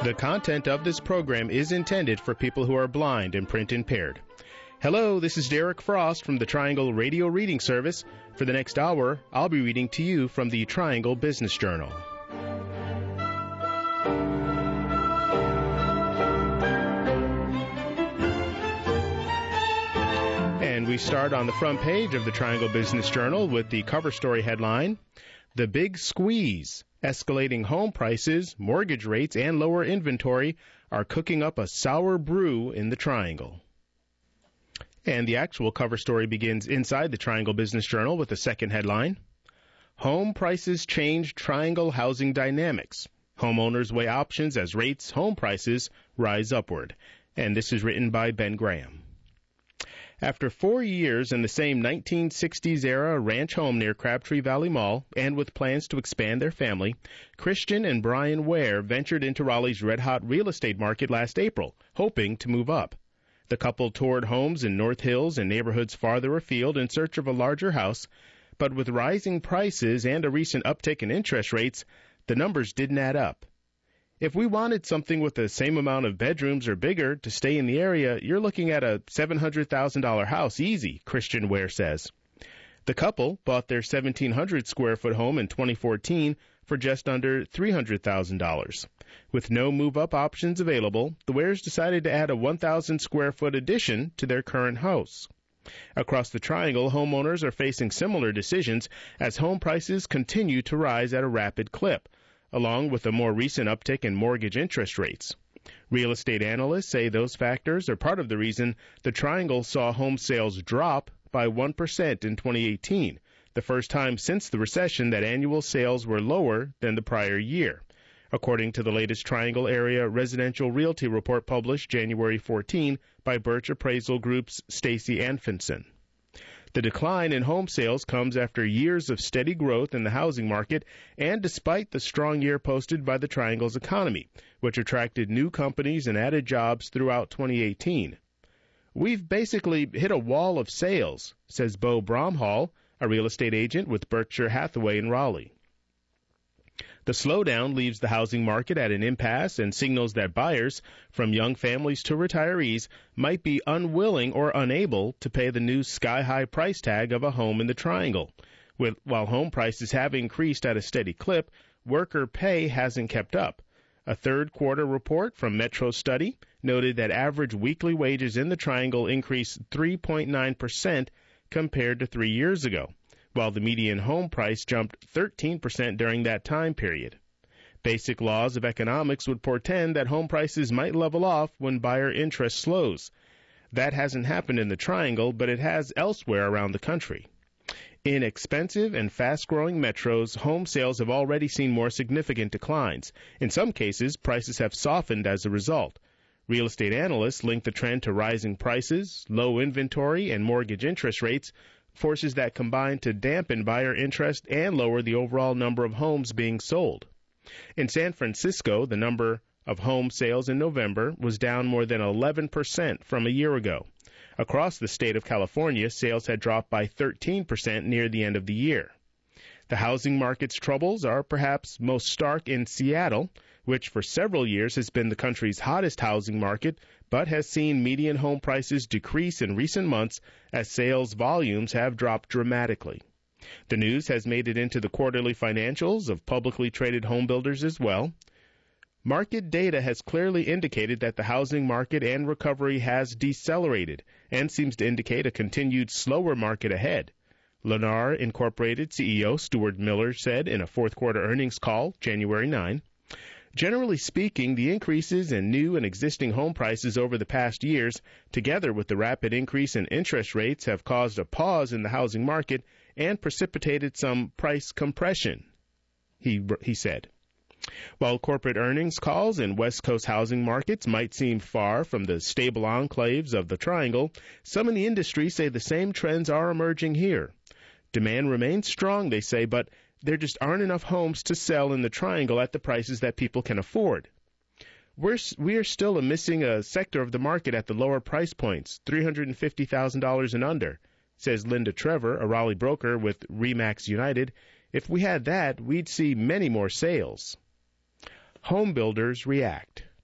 The content of this program is intended for people who are blind and print impaired. Hello, this is Derek Frost from the Triangle Radio Reading Service. For the next hour, I'll be reading to you from the Triangle Business Journal. And we start on the front page of the Triangle Business Journal with the cover story headline, "The Big Squeeze. Escalating home prices, mortgage rates, and lower inventory are cooking up a sour brew in the Triangle." And the actual cover story begins inside the Triangle Business Journal with the second headline, "Home prices change Triangle housing dynamics. Homeowners weigh options as rates, home prices rise upward." And this is written by Ben Graham. After 4 years in the same 1960s-era ranch home near Crabtree Valley Mall, and with plans to expand their family, Christian and Brian Ware ventured into Raleigh's red-hot real estate market last April, hoping to move up. The couple toured homes in North Hills and neighborhoods farther afield in search of a larger house, but with rising prices and a recent uptick in interest rates, the numbers didn't add up. "If we wanted something with the same amount of bedrooms or bigger to stay in the area, you're looking at a $700,000 house easy," Christian Ware says. The couple bought their 1,700-square-foot home in 2014 for just under $300,000. With no move-up options available, the Wares decided to add a 1,000-square-foot addition to their current house. Across the Triangle, homeowners are facing similar decisions as home prices continue to rise at a rapid clip, along with a more recent uptick in mortgage interest rates. Real estate analysts say those factors are part of the reason the Triangle saw home sales drop by 1% in 2018, the first time since the recession that annual sales were lower than the prior year, according to the latest Triangle Area Residential Realty Report published January 14 by Birch Appraisal Group's Stacy Anfinson. The decline in home sales comes after years of steady growth in the housing market and despite the strong year posted by the Triangle's economy, which attracted new companies and added jobs throughout 2018. "We've basically hit a wall of sales," says Bo Bromhall, a real estate agent with Berkshire Hathaway in Raleigh. The slowdown leaves the housing market at an impasse and signals that buyers, from young families to retirees, might be unwilling or unable to pay the new sky-high price tag of a home in the Triangle. While home prices have increased at a steady clip, worker pay hasn't kept up. A third-quarter report from Metro Study noted that average weekly wages in the Triangle increased 3.9% compared to 3 years ago, while the median home price jumped 13% during that time period. Basic laws of economics would portend that home prices might level off when buyer interest slows. That hasn't happened in the Triangle, but it has elsewhere around the country. In expensive and fast-growing metros, home sales have already seen more significant declines. In some cases, prices have softened as a result. Real estate analysts link the trend to rising prices, low inventory, and mortgage interest rates, forces that combine to dampen buyer interest and lower the overall number of homes being sold. In San Francisco, the number of home sales in November was down more than 11% from a year ago. Across the state of California, sales had dropped by 13% near the end of the year. The housing market's troubles are perhaps most stark in Seattle, which for several years has been the country's hottest housing market, but has seen median home prices decrease in recent months as sales volumes have dropped dramatically. The news has made it into the quarterly financials of publicly traded home builders as well. Market data has clearly indicated that the housing market and recovery has decelerated and seems to indicate a continued slower market ahead. Lennar Incorporated CEO Stuart Miller said in a fourth-quarter earnings call, January 9, "Generally speaking, the increases in new and existing home prices over the past years, together with the rapid increase in interest rates, have caused a pause in the housing market and precipitated some price compression," he said. While corporate earnings calls in West Coast housing markets might seem far from the stable enclaves of the Triangle, some in the industry say the same trends are emerging here. Demand remains strong, they say, but there just aren't enough homes to sell in the Triangle at the prices that people can afford. We are still missing a sector of the market at the lower price points, $350,000 and under, says Linda Trevor, a Raleigh broker with RE/MAX United. "If we had that, we'd see many more sales." Home builders react.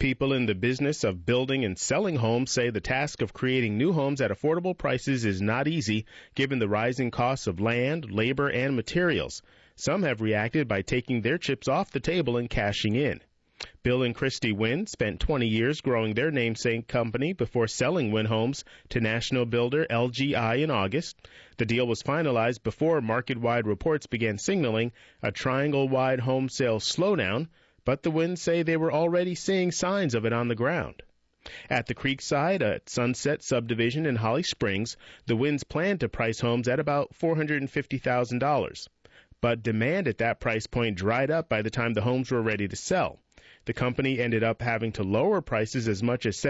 People in the business of building and selling homes say the task of creating new homes at affordable prices is not easy, given the rising costs of land, labor, and materials. Some have reacted by taking their chips off the table and cashing in. Bill and Christy Wynn spent 20 years growing their namesake company before selling Wynn Homes to national builder LGI in August. The deal was finalized before market-wide reports began signaling a triangle-wide home sales slowdown, but the Wynns say they were already seeing signs of it on the ground. At the Creekside at Sunset subdivision in Holly Springs, the Wynns planned to price homes at about $450,000. But demand at that price point dried up by the time the homes were ready to sell. The company ended up having to lower prices as much as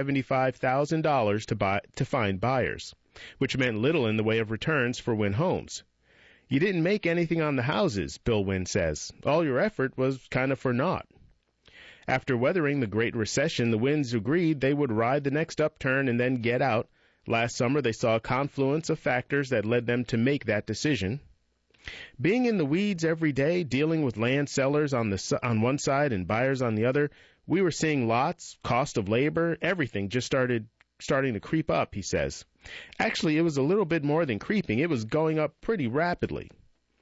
$75,000 to find buyers, which meant little in the way of returns for Wynn Homes. You didn't make anything on the houses, Bill Wynn says. All your effort was kind of for naught. After weathering the Great Recession, the Wynns agreed they would ride the next upturn and then get out. Last summer, they saw a confluence of factors that led them to make that decision. Being in the weeds every day, dealing with land sellers on one side and buyers on the other, we were seeing lots, cost of labor, everything just starting to creep up, he says. Actually, it was a little bit more than creeping. It was going up pretty rapidly.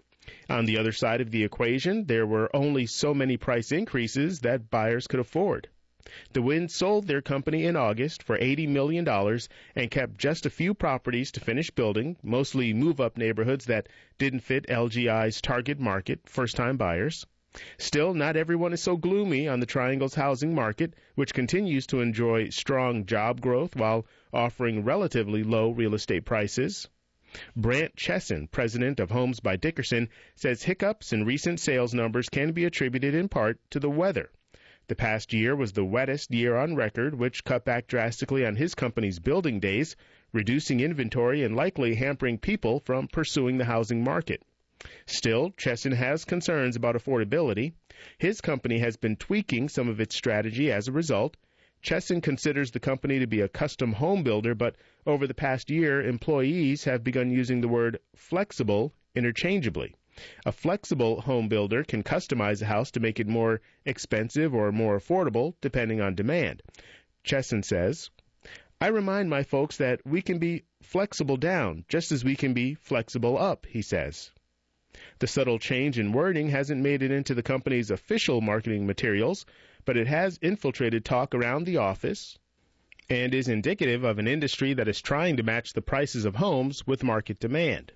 On the other side of the equation, there were only so many price increases that buyers could afford. The Wynns sold their company in August for $80 million and kept just a few properties to finish building, mostly move-up neighborhoods that didn't fit LGI's target market, first-time buyers. Still, not everyone is so gloomy on the Triangle's housing market, which continues to enjoy strong job growth while offering relatively low real estate prices. Brant Chesson, president of Homes by Dickerson, says hiccups in recent sales numbers can be attributed in part to the weather. The past year was the wettest year on record, which cut back drastically on his company's building days, reducing inventory and likely hampering people from pursuing the housing market. Still, Chesson has concerns about affordability. His company has been tweaking some of its strategy as a result. Chesson considers the company to be a custom home builder, but over the past year, employees have begun using the word flexible interchangeably. A flexible home builder can customize a house to make it more expensive or more affordable, depending on demand. Chesson says, I remind my folks that we can be flexible down just as we can be flexible up, he says. The subtle change in wording hasn't made it into the company's official marketing materials, but it has infiltrated talk around the office and is indicative of an industry that is trying to match the prices of homes with market demand.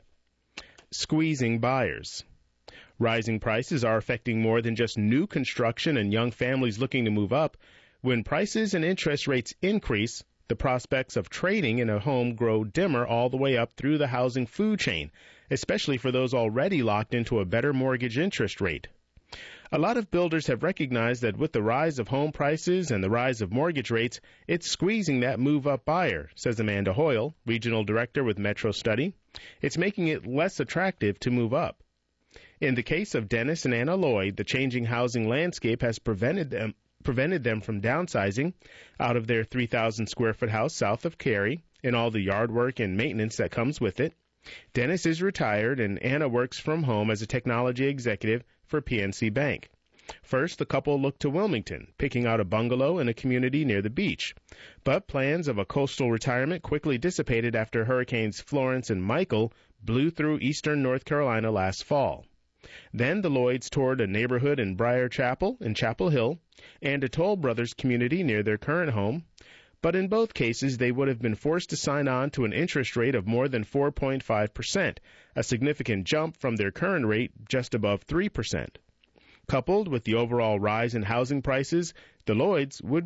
Squeezing buyers. Rising prices are affecting more than just new construction and young families looking to move up. When prices and interest rates increase, the prospects of trading in a home grow dimmer all the way up through the housing food chain, especially for those already locked into a better mortgage interest rate. A lot of builders have recognized that with the rise of home prices and the rise of mortgage rates, it's squeezing that move-up buyer, says Amanda Hoyle, regional director with Metro Study. It's making it less attractive to move up. In the case of Dennis and Anna Lloyd, the changing housing landscape has prevented them from downsizing out of their 3,000-square-foot house south of Cary and all the yard work and maintenance that comes with it. Dennis is retired, and Anna works from home as a technology executive for PNC Bank. First, the couple looked to Wilmington, picking out a bungalow in a community near the beach. But plans of a coastal retirement quickly dissipated after Hurricanes Florence and Michael blew through eastern North Carolina last fall. Then the Lloyds toured a neighborhood in Briar Chapel in Chapel Hill and a Toll Brothers community near their current home. But in both cases, they would have been forced to sign on to an interest rate of more than 4.5%, a significant jump from their current rate just above 3%. Coupled with the overall rise in housing prices, the Lloyds would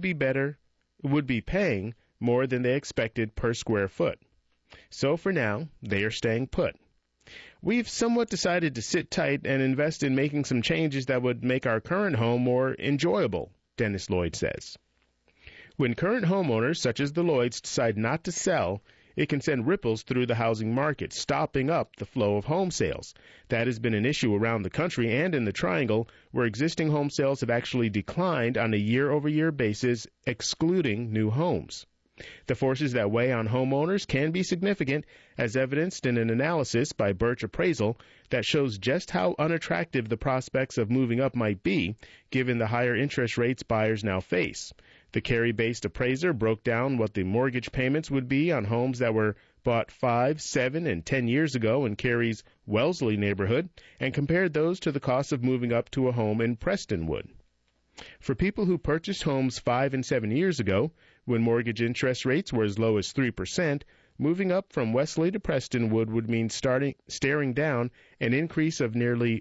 be paying more than they expected per square foot. So for now, they are staying put. We've somewhat decided to sit tight and invest in making some changes that would make our current home more enjoyable, Dennis Lloyd says. When current homeowners, such as the Lloyds, decide not to sell, it can send ripples through the housing market, stopping up the flow of home sales. That has been an issue around the country and in the Triangle, where existing home sales have actually declined on a year-over-year basis, excluding new homes. The forces that weigh on homeowners can be significant, as evidenced in an analysis by Birch Appraisal that shows just how unattractive the prospects of moving up might be, given the higher interest rates buyers now face. The Cary-based appraiser broke down what the mortgage payments would be on homes that were bought 5, 7, and 10 years ago in Cary's Wellesley neighborhood and compared those to the cost of moving up to a home in Prestonwood. For people who purchased homes 5 and 7 years ago, when mortgage interest rates were as low as 3%, moving up from Wellesley to Prestonwood would mean staring down an increase of nearly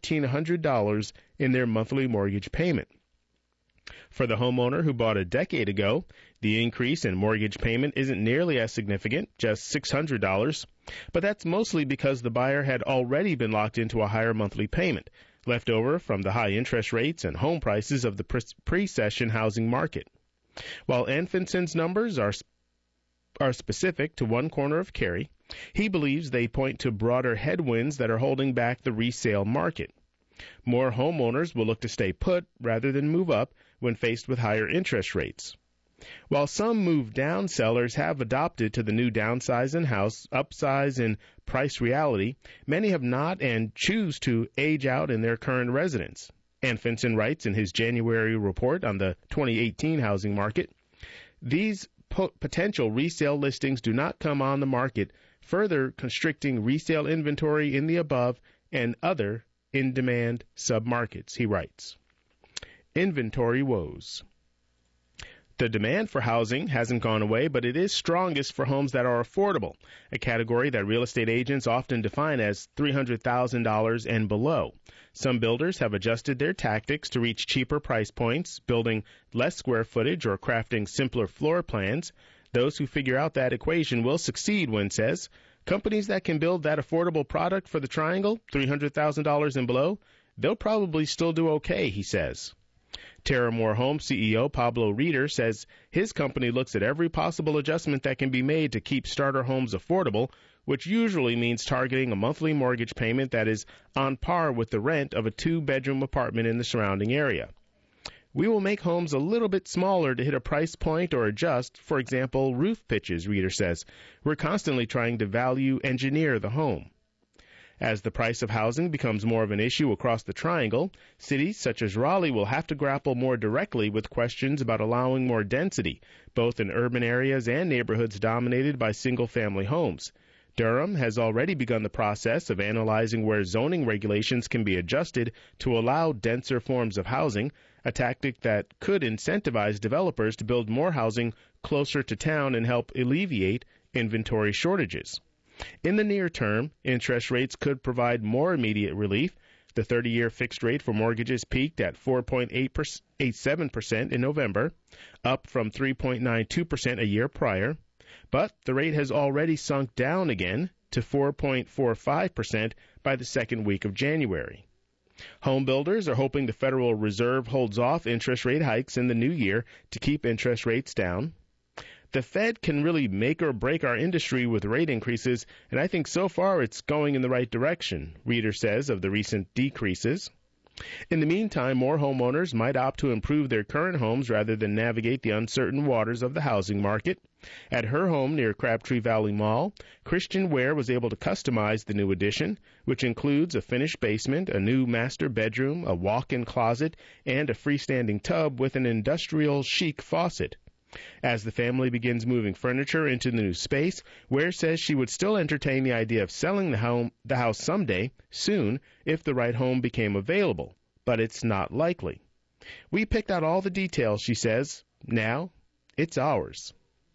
$1,400 in their monthly mortgage payment. For the homeowner who bought a decade ago, the increase in mortgage payment isn't nearly as significant, just $600, but that's mostly because the buyer had already been locked into a higher monthly payment, left over from the high interest rates and home prices of the pre-recession housing market. While Anfinson's numbers are specific to one corner of Cary, he believes they point to broader headwinds that are holding back the resale market. More homeowners will look to stay put rather than move up when faced with higher interest rates. While some move-down sellers have adopted to the new downsize in house, upsize, and price reality, many have not and choose to age out in their current residence. Anfinson writes in his January report on the 2018 housing market, these potential resale listings do not come on the market, further constricting resale inventory in the above and other in-demand submarkets, he writes. Inventory woes. The demand for housing hasn't gone away, but it is strongest for homes that are affordable, a category that real estate agents often define as $300,000 and below. Some builders have adjusted their tactics to reach cheaper price points, building less square footage or crafting simpler floor plans. Those who figure out that equation will succeed, Wynn says. Companies that can build that affordable product for the Triangle, $300,000 and below, they'll probably still do okay, he says. Terramore Home CEO Pablo Reeder says his company looks at every possible adjustment that can be made to keep starter homes affordable, which usually means targeting a monthly mortgage payment that is on par with the rent of a 2-bedroom apartment in the surrounding area. We will make homes a little bit smaller to hit a price point or adjust, for example, roof pitches, Reeder says. We're constantly trying to value engineer the home. As the price of housing becomes more of an issue across the Triangle, cities such as Raleigh will have to grapple more directly with questions about allowing more density, both in urban areas and neighborhoods dominated by single-family homes. Durham has already begun the process of analyzing where zoning regulations can be adjusted to allow denser forms of housing, a tactic that could incentivize developers to build more housing closer to town and help alleviate inventory shortages. In the near term, interest rates could provide more immediate relief. The 30-year fixed rate for mortgages peaked at 4.87% in November, up from 3.92% a year prior. But the rate has already sunk down again to 4.45% by the second week of January. Home builders are hoping the Federal Reserve holds off interest rate hikes in the new year to keep interest rates down. The Fed can really make or break our industry with rate increases, and I think so far it's going in the right direction, Reeder says of the recent decreases. In the meantime, more homeowners might opt to improve their current homes rather than navigate the uncertain waters of the housing market. At her home near Crabtree Valley Mall, Christian Ware was able to customize the new addition, which includes a finished basement, a new master bedroom, a walk-in closet, and a freestanding tub with an industrial chic faucet. As the family begins moving furniture into the new space, Ware says she would still entertain the idea of selling the house someday, soon, if the right home became available, but it's not likely. We picked out all the details, she says. Now, it's ours.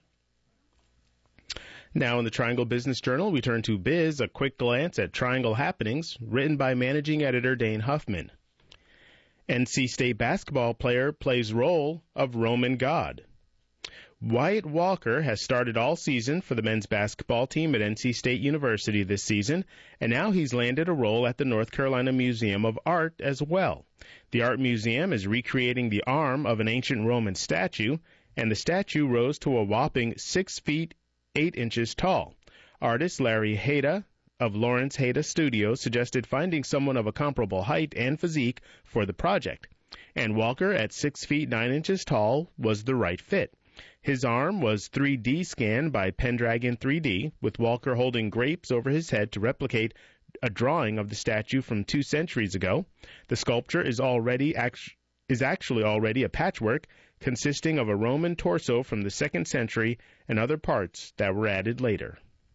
Now in the Triangle Business Journal, we turn to Biz, a quick glance at Triangle happenings, written by managing editor Dane Huffman. NC State basketball player plays role of Roman god. Wyatt Walker has started all season for the men's basketball team at NC State University this season, and now he's landed a role at the North Carolina Museum of Art as well. The Art Museum is recreating the arm of an ancient Roman statue, and the statue rose to a whopping 6 feet 8 inches tall. Artist Larry Hayda of Lawrence Hayda Studios suggested finding someone of a comparable height and physique for the project, and Walker at 6 feet 9 inches tall was the right fit. His arm was 3D scanned by Pendragon 3D, with Walker holding grapes over his head to replicate a drawing of the statue from 2 centuries ago. The sculpture is actually already a patchwork consisting of a Roman torso from the 2nd century and other parts that were added later.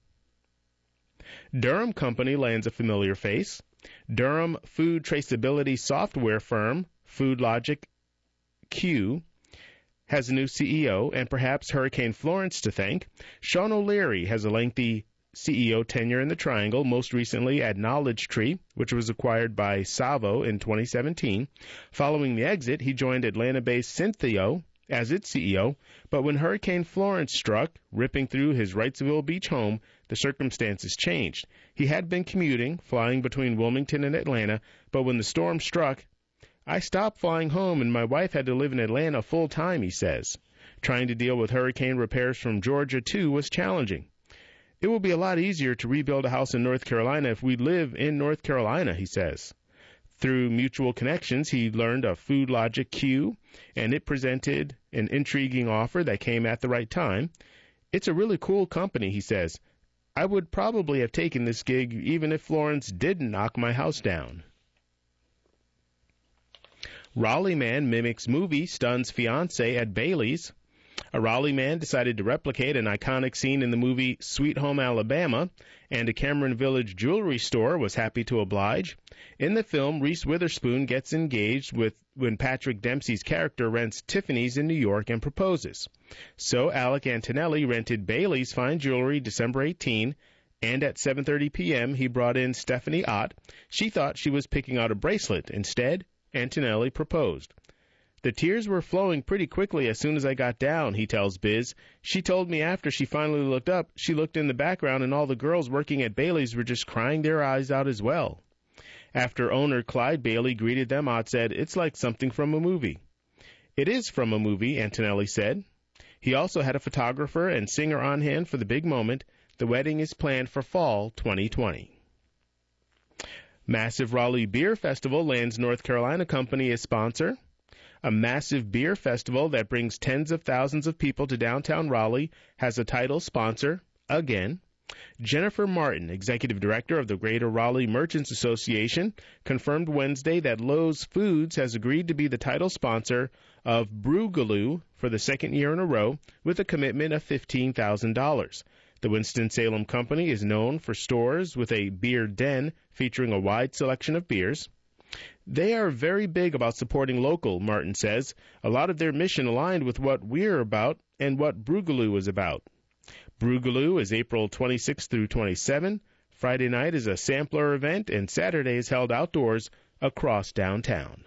Durham Company lands a familiar face. Durham food traceability software firm FoodLogic Q has a new CEO and perhaps Hurricane Florence to thank. Sean O'Leary has a lengthy CEO tenure in the Triangle, most recently at Knowledge Tree, which was acquired by Savo in 2017. Following the exit, he joined Atlanta-based Synthio as its CEO, but when Hurricane Florence struck, ripping through his Wrightsville Beach home, the circumstances changed. He had been commuting, flying between Wilmington and Atlanta, but when the storm struck, I stopped flying home and my wife had to live in Atlanta full time, he says. Trying to deal with hurricane repairs from Georgia, too, was challenging. It will be a lot easier to rebuild a house in North Carolina if we live in North Carolina, he says. Through mutual connections, he learned of FoodLogic Q, and it presented an intriguing offer that came at the right time. It's a really cool company, he says. I would probably have taken this gig even if Florence didn't knock my house down. Raleigh man mimics movie, stuns fiancé at Bailey's. A Raleigh man decided to replicate an iconic scene in the movie Sweet Home Alabama, and a Cameron Village jewelry store was happy to oblige. In the film, Reese Witherspoon gets engaged when Patrick Dempsey's character rents Tiffany's in New York and proposes. So Alec Antonelli rented Bailey's fine jewelry December 18, and at 7:30 p.m. he brought in Stephanie Ott. She thought she was picking out a bracelet. Instead, Antonelli proposed. The tears were flowing pretty quickly as soon as I got down, he tells Biz. She told me after she finally looked up, she looked in the background and all the girls working at Bailey's were just crying their eyes out as well. After owner Clyde Bailey greeted them, Ott said, "It's like something from a movie." It is from a movie, Antonelli said. He also had a photographer and singer on hand for the big moment. The wedding is planned for fall 2020. Massive Raleigh Beer Festival lands North Carolina company as sponsor. A massive beer festival that brings tens of thousands of people to downtown Raleigh has a title sponsor, again. Jennifer Martin, executive director of the Greater Raleigh Merchants Association, confirmed Wednesday that Lowe's Foods has agreed to be the title sponsor of Brewgaloo for the second year in a row with a commitment of $15,000. The Winston-Salem company is known for stores with a beer den featuring a wide selection of beers. They are very big about supporting local, Martin says. A lot of their mission aligned with what we're about and what Brewgaloo is about. Brewgaloo is April 26 through 27. Friday night is a sampler event, and Saturday is held outdoors across downtown.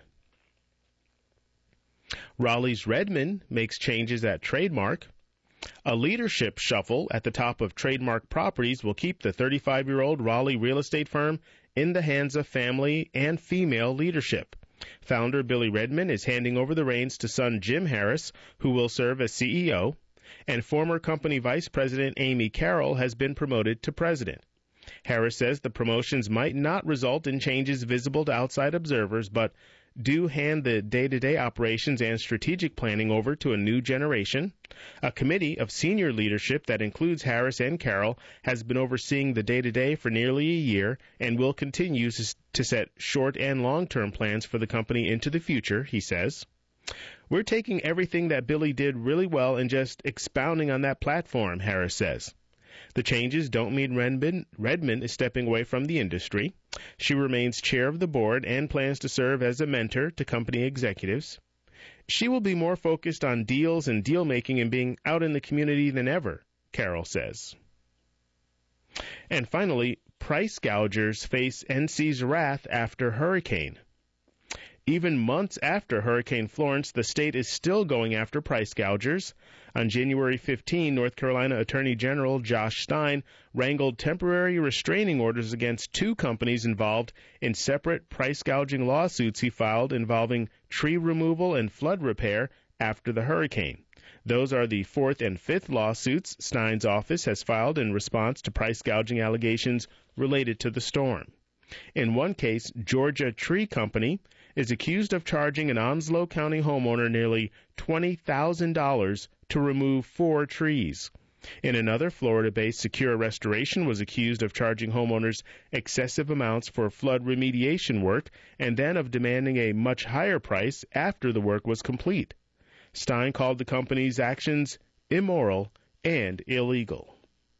Raleigh's Redmond makes changes at Trademark. A leadership shuffle at the top of Trademark Properties will keep the 35-year-old Raleigh real estate firm in the hands of family and female leadership. Founder Billy Redmond is handing over the reins to son Jim Harris, who will serve as CEO, and former company vice president Amy Carroll has been promoted to president. Harris says the promotions might not result in changes visible to outside observers, but do hand the day-to-day operations and strategic planning over to a new generation. A committee of senior leadership that includes Harris and Carroll has been overseeing the day-to-day for nearly a year and will continue to set short and long-term plans for the company into the future, he says. We're taking everything that Billy did really well and just expounding on that platform, Harris says. The changes don't mean Redmond is stepping away from the industry. She remains chair of the board and plans to serve as a mentor to company executives. She will be more focused on deals and deal-making and being out in the community than ever, Carroll says. And finally, price gougers face NC's wrath after hurricane. Even months after Hurricane Florence, the state is still going after price gougers. On January 15, North Carolina Attorney General Josh Stein wrangled temporary restraining orders against two companies involved in separate price gouging lawsuits he filed involving tree removal and flood repair after the hurricane. Those are the fourth and fifth lawsuits Stein's office has filed in response to price gouging allegations related to the storm. In one case, Georgia Tree Company is accused of charging an Onslow County homeowner nearly $20,000 to remove 4 trees. In another, Florida-based Secure Restoration was accused of charging homeowners excessive amounts for flood remediation work and then of demanding a much higher price after the work was complete. Stein called the company's actions immoral and illegal.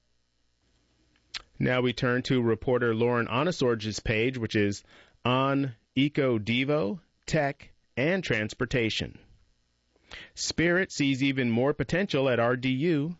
Now we turn to reporter Lauren Onesorge's page, which is on EcoDevo, tech, and transportation. Spirit sees even more potential at RDU.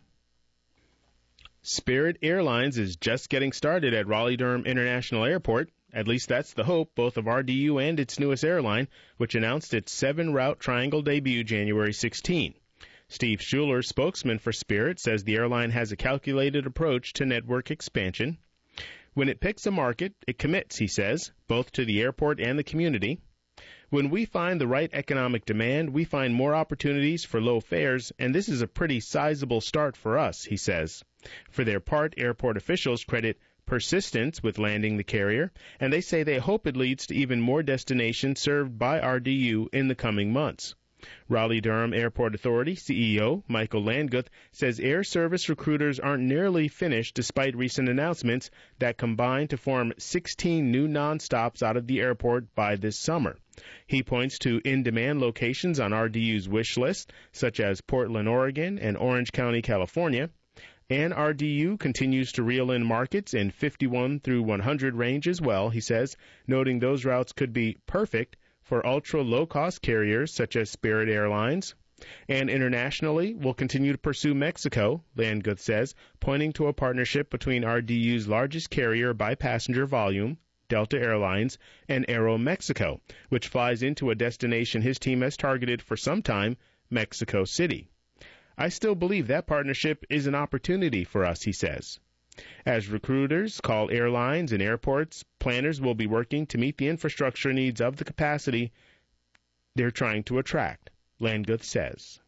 Spirit Airlines is just getting started at Raleigh-Durham International Airport. At least that's the hope, both of RDU and its newest airline, which announced its 7-route Triangle debut January 16. Steve Schuler, spokesman for Spirit, says the airline has a calculated approach to network expansion. When it picks a market, it commits, he says, both to the airport and the community. When we find the right economic demand, we find more opportunities for low fares, and this is a pretty sizable start for us, he says. For their part, airport officials credit persistence with landing the carrier, and they say they hope it leads to even more destinations served by RDU in the coming months. Raleigh-Durham Airport Authority CEO Michael Landguth says air service recruiters aren't nearly finished despite recent announcements that combine to form 16 new nonstops out of the airport by this summer. He points to in-demand locations on RDU's wish list, such as Portland, Oregon, and Orange County, California. And RDU continues to reel in markets in 51 through 100 range as well, he says, noting those routes could be perfect for ultra-low-cost carriers such as Spirit Airlines. And internationally, we'll continue to pursue Mexico, Landguth says, pointing to a partnership between RDU's largest carrier by passenger volume, Delta Airlines, and Aeromexico, which flies into a destination his team has targeted for some time, Mexico City. I still believe that partnership is an opportunity for us, he says. As recruiters call airlines and airports, planners will be working to meet the infrastructure needs of the capacity they're trying to attract, Landguth says.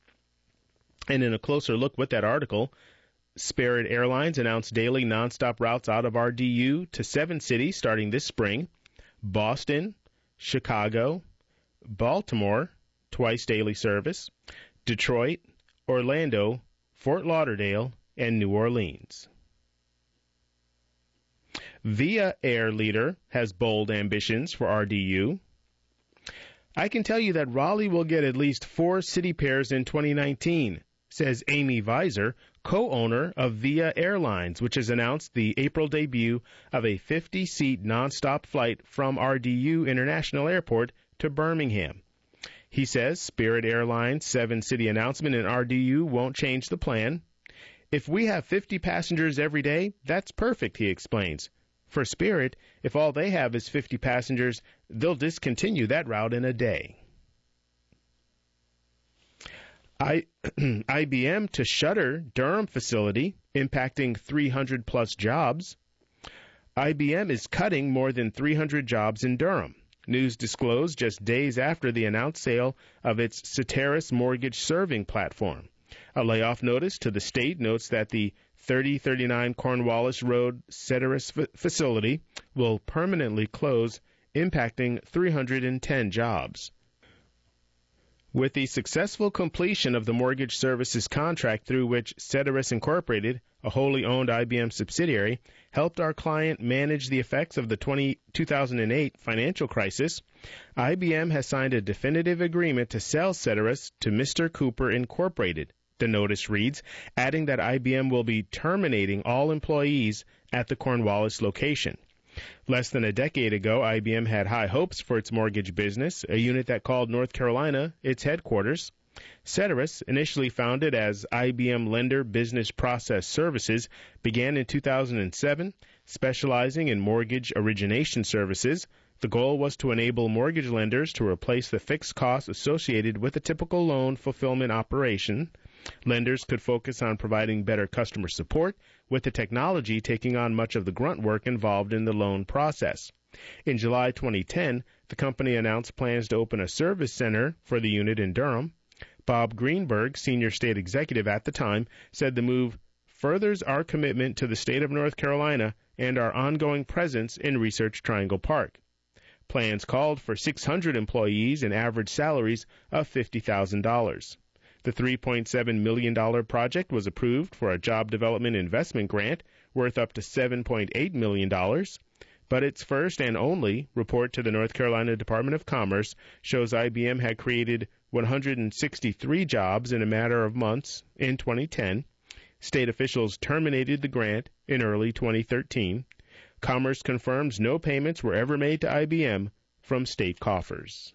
And in a closer look with that article, Spirit Airlines announced daily nonstop routes out of RDU to 7 cities starting this spring: Boston, Chicago, Baltimore, twice daily service, Detroit, Orlando, Fort Lauderdale, and New Orleans. Via Air Leader has bold ambitions for RDU. I can tell you that Raleigh will get at least 4 city pairs in 2019, says Amy Visor, co-owner of Via Airlines, which has announced the April debut of a 50-seat nonstop flight from RDU International Airport to Birmingham. He says Spirit Airlines' 7-city announcement in RDU won't change the plan. If we have 50 passengers every day, that's perfect, he explains. For Spirit, if all they have is 50 passengers, they'll discontinue that route in a day. IBM to shutter Durham facility, impacting 300-plus jobs. IBM is cutting more than 300 jobs in Durham. News disclosed just days after the announced sale of its Ceteris mortgage serving platform. A layoff notice to the state notes that the 3039 Cornwallis Road Ceteris facility will permanently close, impacting 310 jobs. With the successful completion of the mortgage services contract through which Ceteris Incorporated, a wholly owned IBM subsidiary, helped our client manage the effects of the 2008 financial crisis, IBM has signed a definitive agreement to sell Ceteris to Mr. Cooper Incorporated. The notice reads, adding that IBM will be terminating all employees at the Cornwallis location. Less than a decade ago, IBM had high hopes for its mortgage business, a unit that called North Carolina its headquarters. Ceteris, initially founded as IBM Lender Business Process Services, began in 2007, specializing in mortgage origination services. The goal was to enable mortgage lenders to replace the fixed costs associated with a typical loan fulfillment operation. Lenders could focus on providing better customer support, with the technology taking on much of the grunt work involved in the loan process. In July 2010, the company announced plans to open a service center for the unit in Durham. Bob Greenberg, senior state executive at the time, said the move furthers our commitment to the state of North Carolina and our ongoing presence in Research Triangle Park. Plans called for 600 employees and average salaries of $50,000. The $3.7 million project was approved for a job development investment grant worth up to $7.8 million, but its first and only report to the North Carolina Department of Commerce shows IBM had created 163 jobs in a matter of months in 2010. State officials terminated the grant in early 2013. Commerce confirms no payments were ever made to IBM from state coffers.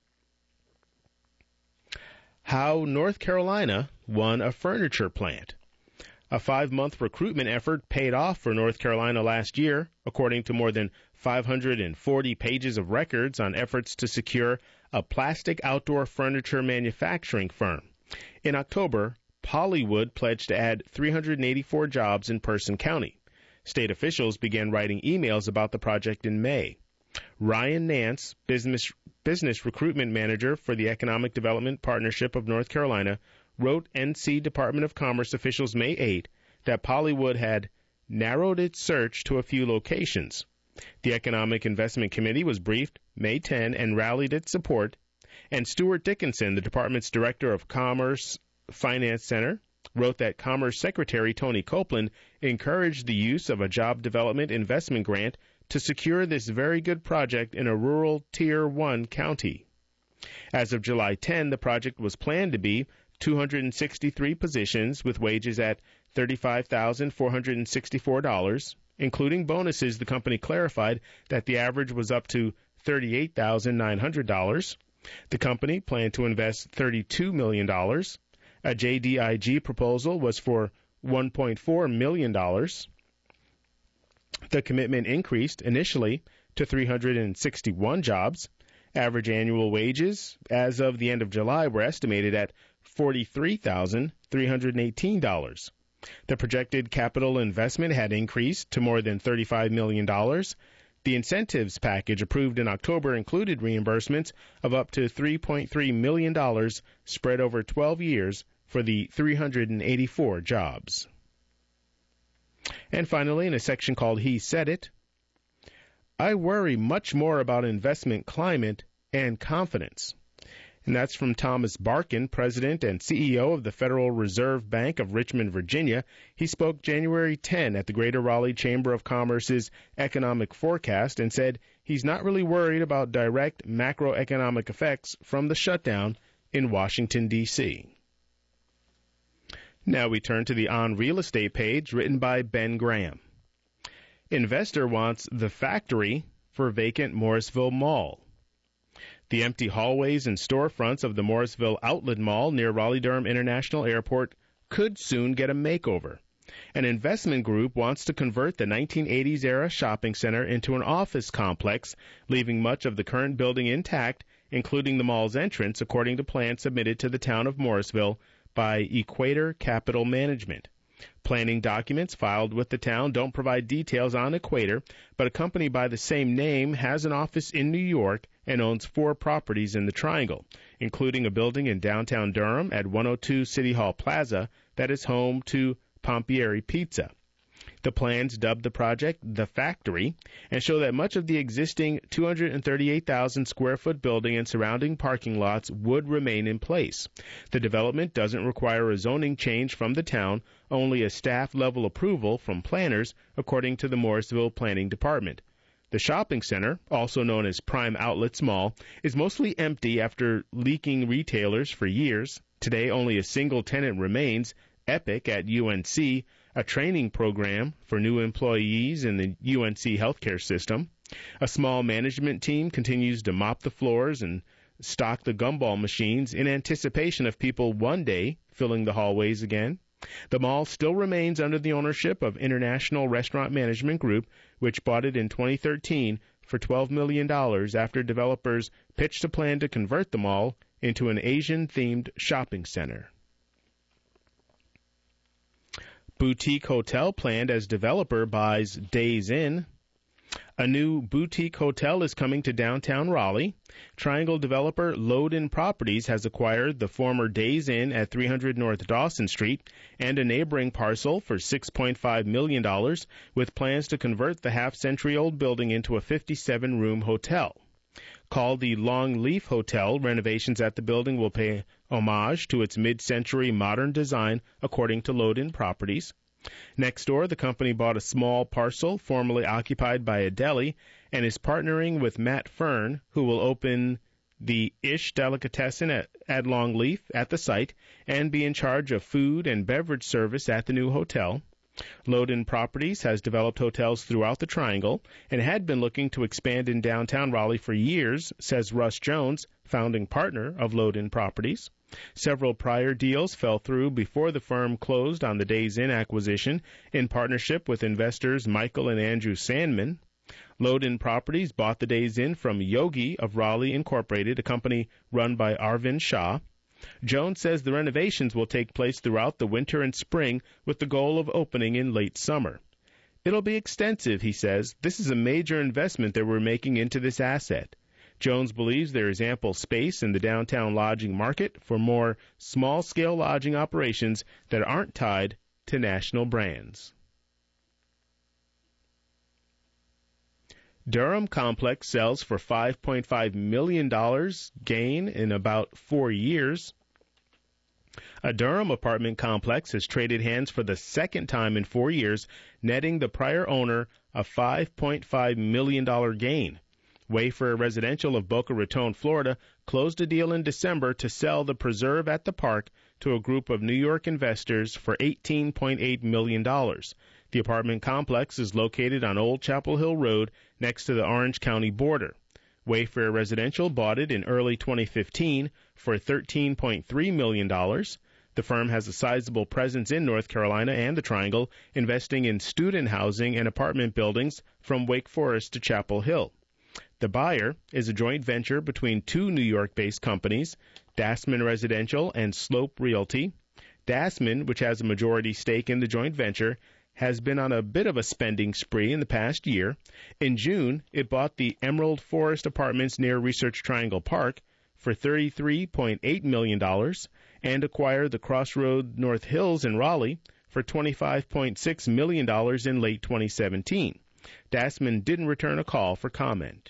How North Carolina won a furniture plant. A 5-month recruitment effort paid off for North Carolina last year, according to more than 540 pages of records on efforts to secure a plastic outdoor furniture manufacturing firm. In October, Polywood pledged to add 384 jobs in Person County. State officials began writing emails about the project in May. Ryan Nance, business recruitment manager for the Economic Development Partnership of North Carolina, wrote NC Department of Commerce officials May 8 that Polywood had narrowed its search to a few locations. The Economic Investment Committee was briefed May 10 and rallied its support, and Stuart Dickinson, the department's director of Commerce Finance Center, wrote that Commerce Secretary Tony Copeland encouraged the use of a job development investment grant to secure this very good project in a rural Tier 1 county. As of July 10, the project was planned to be 263 positions with wages at $35,464. Including bonuses, the company clarified that the average was up to $38,900. The company planned to invest $32 million. A JDIG proposal was for $1.4 million. The commitment increased initially to 361 jobs. Average annual wages as of the end of July were estimated at $43,318. The projected capital investment had increased to more than $35 million. The incentives package approved in October included reimbursements of up to $3.3 million spread over 12 years for the 384 jobs. And finally, in a section called He Said It, I worry much more about investment climate and confidence. And that's from Thomas Barkin, President and CEO of the Federal Reserve Bank of Richmond, Virginia. He spoke January 10 at the Greater Raleigh Chamber of Commerce's economic forecast and said he's not really worried about direct macroeconomic effects from the shutdown in Washington, D.C. Now we turn to the On Real Estate page written by Ben Graham. Investor wants the factory for vacant Morrisville Mall. The empty hallways and storefronts of the Morrisville Outlet Mall near Raleigh-Durham International Airport could soon get a makeover. An investment group wants to convert the 1980s-era shopping center into an office complex, leaving much of the current building intact, including the mall's entrance, according to plans submitted to the town of Morrisville by Equator Capital Management. Planning documents filed with the town don't provide details on Equator, but a company by the same name has an office in New York and owns 4 properties in the Triangle, including a building in downtown Durham at 102 City Hall Plaza that is home to Pompieri Pizza. The plans dub the project The Factory and show that much of the existing 238,000 square foot building and surrounding parking lots would remain in place. The development doesn't require a zoning change from the town, only a staff-level approval from planners, according to the Morrisville Planning Department. The shopping center, also known as Prime Outlets Mall, is mostly empty after leaking retailers for years. Today, only a single tenant remains, Epic at UNC, a training program for new employees in the UNC healthcare system. A small management team continues to mop the floors and stock the gumball machines in anticipation of people one day filling the hallways again. The mall still remains under the ownership of International Restaurant Management Group, which bought it in 2013 for $12 million after developers pitched a plan to convert the mall into an Asian-themed shopping center. Boutique hotel planned as developer buys Days Inn. A new boutique hotel is coming to downtown Raleigh. Triangle developer Loden Properties has acquired the former Days Inn at 300 North Dawson Street and a neighboring parcel for $6.5 million, with plans to convert the half-century-old building into a 57-room hotel. Called the Long Leaf Hotel, renovations at the building will pay homage to its mid-century modern design, according to Loden Properties. Next door, the company bought a small parcel formerly occupied by a deli and is partnering with Matt Fern, who will open the Ish Delicatessen at Longleaf at the site and be in charge of food and beverage service at the new hotel. Loden Properties has developed hotels throughout the Triangle and had been looking to expand in downtown Raleigh for years, says Russ Jones, founding partner of Loden Properties. Several prior deals fell through before the firm closed on the Days Inn acquisition in partnership with investors Michael and Andrew Sandman. Loden Properties bought the Days Inn from Yogi of Raleigh Incorporated, a company run by Arvind Shah. Jones says the renovations will take place throughout the winter and spring with the goal of opening in late summer. It'll be extensive, he says. This is a major investment that we're making into this asset. Jones believes there is ample space in the downtown lodging market for more small-scale lodging operations that aren't tied to national brands. Durham Complex sells for $5.5 million gain in about 4 years. A Durham apartment complex has traded hands for the second time in 4 years, netting the prior owner a $5.5 million gain. Wayfarer Residential of Boca Raton, Florida, closed a deal in December to sell the Preserve at the Park to a group of New York investors for $18.8 million. The apartment complex is located on Old Chapel Hill Road next to the Orange County border. Wayfarer Residential bought it in early 2015 for $13.3 million. The firm has a sizable presence in North Carolina and the Triangle, investing in student housing and apartment buildings from Wake Forest to Chapel Hill. The buyer is a joint venture between two New York-based companies, Dassman Residential and Slope Realty. Dassman, which has a majority stake in the joint venture, has been on a bit of a spending spree in the past year. In June, it bought the Emerald Forest Apartments near Research Triangle Park for $33.8 million and acquired the Crossroad North Hills in Raleigh for $25.6 million in late 2017. Dassman didn't return a call for comment.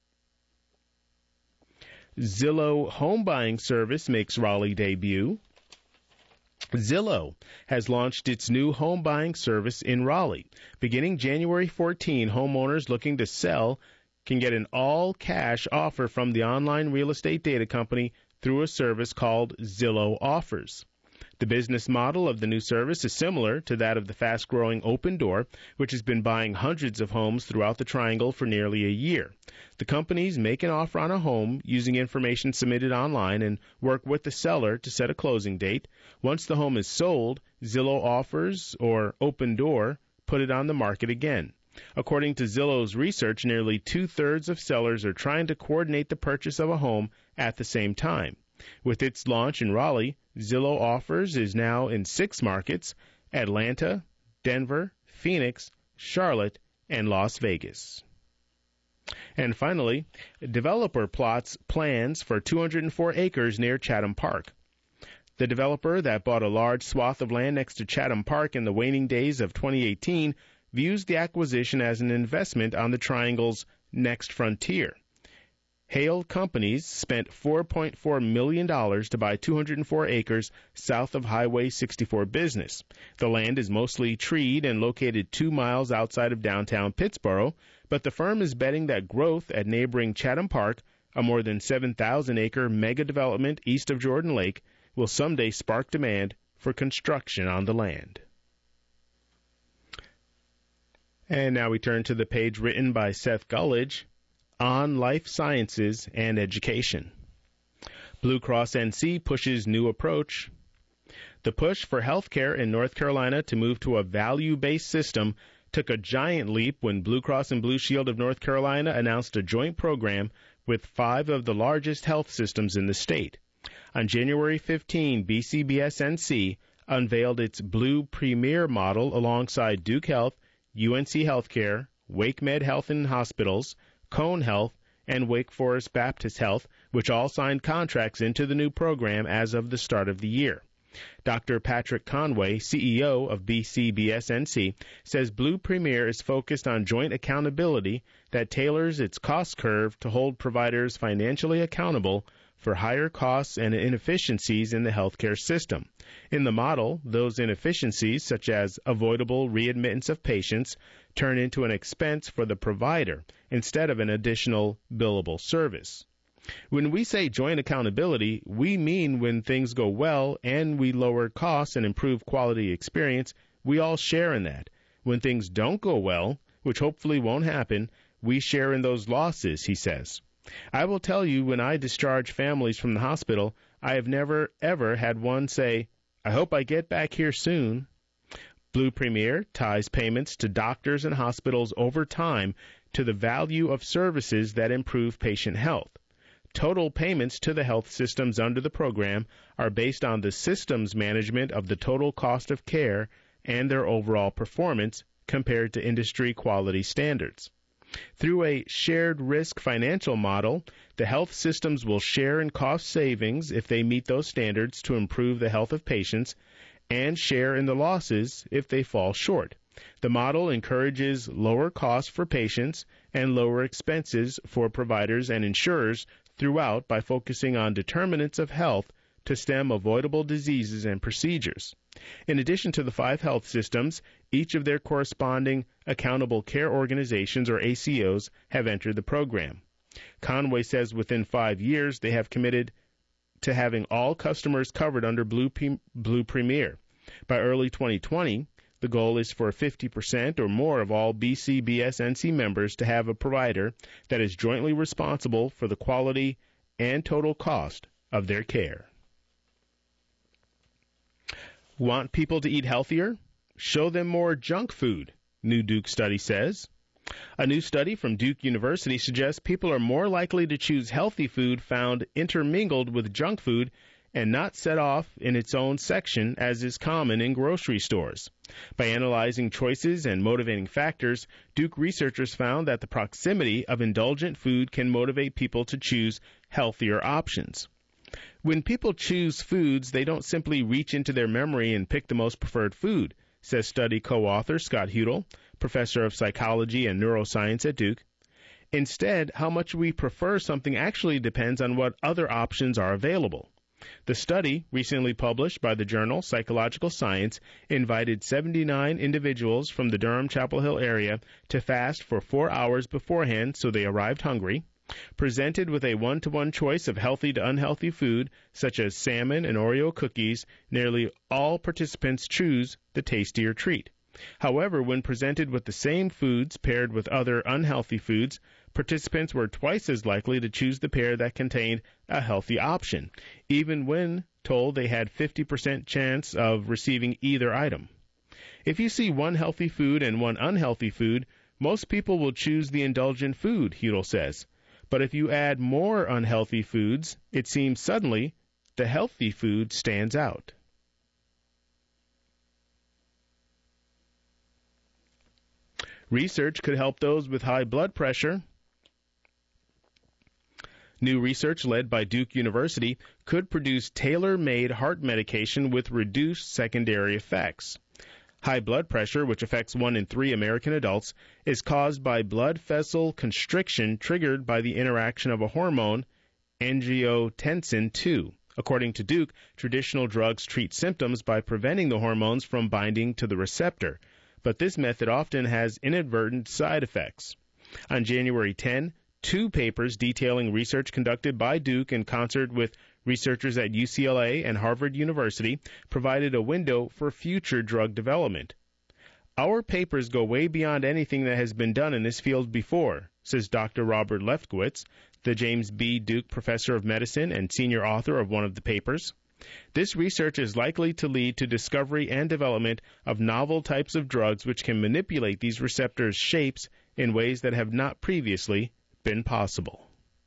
Zillow home buying service makes Raleigh debut. Zillow has launched its new home buying service in Raleigh. Beginning January 14, homeowners looking to sell can get an all-cash offer from the online real estate data company through a service called Zillow Offers. The business model of the new service is similar to that of the fast-growing Opendoor, which has been buying hundreds of homes throughout the Triangle for nearly a year. The companies make an offer on a home using information submitted online and work with the seller to set a closing date. Once the home is sold, Zillow Offers or Opendoor put it on the market again. According to Zillow's research, nearly two-thirds of sellers are trying to coordinate the purchase of a home at the same time. With its launch in Raleigh, Zillow Offers is now in 6 markets: Atlanta, Denver, Phoenix, Charlotte, and Las Vegas. And finally, a developer plots plans for 204 acres near Chatham Park. The developer that bought a large swath of land next to Chatham Park in the waning days of 2018 views the acquisition as an investment on the Triangle's next frontier. Hale Companies spent $4.4 million to buy 204 acres south of Highway 64 Business. The land is mostly treed and located 2 miles outside of downtown Pittsboro, but the firm is betting that growth at neighboring Chatham Park, a more than 7,000-acre mega development east of Jordan Lake, will someday spark demand for construction on the land. And now we turn to the page written by Seth Gullidge on life sciences and education. Blue Cross NC pushes new approach. The push for healthcare in North Carolina to move to a value-based system took a giant leap when Blue Cross and Blue Shield of North Carolina announced a joint program with 5 of the largest health systems in the state. On January 15, BCBS-NC unveiled its Blue Premier model alongside Duke Health, UNC Healthcare, WakeMed Health and Hospitals, Cone Health, and Wake Forest Baptist Health, which all signed contracts into the new program as of the start of the year. Dr. Patrick Conway, CEO of BCBS-NC, says Blue Premier is focused on joint accountability that tailors its cost curve to hold providers financially accountable for higher costs and inefficiencies in the healthcare system. In the model, those inefficiencies, such as avoidable readmittance of patients, turn into an expense for the provider instead of an additional billable service. When we say joint accountability, we mean when things go well and we lower costs and improve quality experience, we all share in that. When things don't go well, which hopefully won't happen, we share in those losses, he says. I will tell you, when I discharge families from the hospital, I have never, ever had one say, I hope I get back here soon. Blue Premier ties payments to doctors and hospitals over time to the value of services that improve patient health. Total payments to the health systems under the program are based on the system's management of the total cost of care and their overall performance compared to industry quality standards. Through a shared risk financial model, the health systems will share in cost savings if they meet those standards to improve the health of patients, and share in the losses if they fall short. The model encourages lower costs for patients and lower expenses for providers and insurers throughout by focusing on determinants of health to stem avoidable diseases and procedures. In addition to the 5 health systems, each of their corresponding accountable care organizations, or ACOs, have entered the program. Conway says within 5 years they have committed to having all customers covered under Blue Premier. By early 2020, the goal is for 50% or more of all BCBS-NC members to have a provider that is jointly responsible for the quality and total cost of their care. Want people to eat healthier? Show them more junk food, new Duke study says. A new study from Duke University suggests people are more likely to choose healthy food found intermingled with junk food and not set off in its own section, as is common in grocery stores. By analyzing choices and motivating factors, Duke researchers found that the proximity of indulgent food can motivate people to choose healthier options. When people choose foods, they don't simply reach into their memory and pick the most preferred food, says study co-author Scott Hudel, professor of psychology and neuroscience at Duke. Instead, how much we prefer something actually depends on what other options are available. The study, recently published by the journal Psychological Science, invited 79 individuals from the Durham-Chapel Hill area to fast for 4 hours beforehand so they arrived hungry. Presented with a one-to-one choice of healthy to unhealthy food, such as salmon and Oreo cookies, nearly all participants choose the tastier treat. However, when presented with the same foods paired with other unhealthy foods, participants were twice as likely to choose the pair that contained a healthy option, even when told they had 50% chance of receiving either item. If you see one healthy food and one unhealthy food, most people will choose the indulgent food, Hudel says. But if you add more unhealthy foods, it seems suddenly the healthy food stands out. Research could help those with high blood pressure. New research led by Duke University could produce tailor-made heart medication with reduced secondary effects. High blood pressure, which affects 1 in 3 American adults, is caused by blood vessel constriction triggered by the interaction of a hormone, angiotensin II. According to Duke, traditional drugs treat symptoms by preventing the hormones from binding to the receptor, but this method often has inadvertent side effects. On January 10, 2 papers detailing research conducted by Duke in concert with researchers at UCLA and Harvard University provided a window for future drug development. Our papers go way beyond anything that has been done in this field before, says Dr. Robert Lefkowitz, the James B. Duke Professor of Medicine and senior author of one of the papers. This research is likely to lead to discovery and development of novel types of drugs which can manipulate these receptors' shapes in ways that have not previously been possible.